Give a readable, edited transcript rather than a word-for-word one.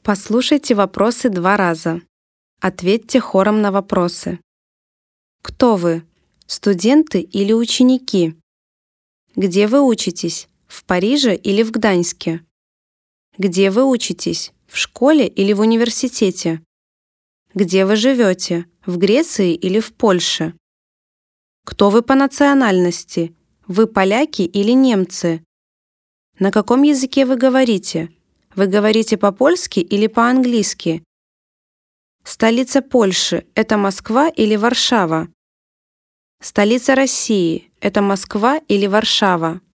Послушайте вопросы 2 раза. Ответьте хором на вопросы. Кто вы? Студенты или ученики? Где вы учитесь? В Париже или в Гданьске? Где вы учитесь? В школе или в университете? Где вы живете? В Греции или в Польше? Кто вы по национальности? Вы поляки или немцы? На каком языке вы говорите? Вы говорите по-польски или по-английски? Столица Польши – это Москва или Варшава? Столица России – это Москва или Варшава?